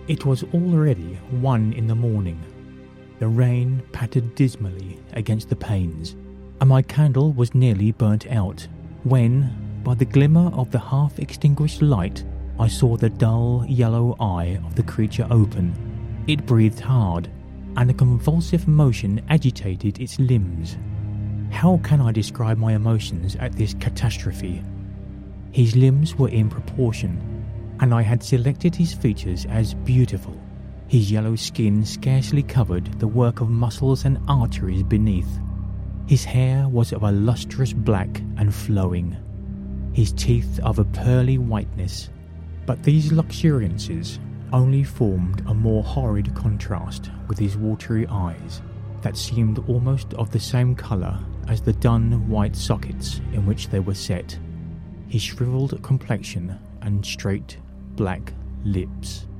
It was already 1 in the morning. The rain pattered dismally against the panes, and my candle was nearly burnt out, when, by the glimmer of the half-extinguished light, I saw the dull yellow eye of the creature open. It breathed hard, and a convulsive motion agitated its limbs. How can I describe my emotions at this catastrophe? His limbs were in proportion, and I had selected his features as beautiful. His yellow skin scarcely covered the work of muscles and arteries beneath. His hair was of a lustrous black and flowing, his teeth of a pearly whiteness, but these luxuriances only formed a more horrid contrast with his watery eyes that seemed almost of the same colour as the dun white sockets in which they were set, his shrivelled complexion and straight black lips.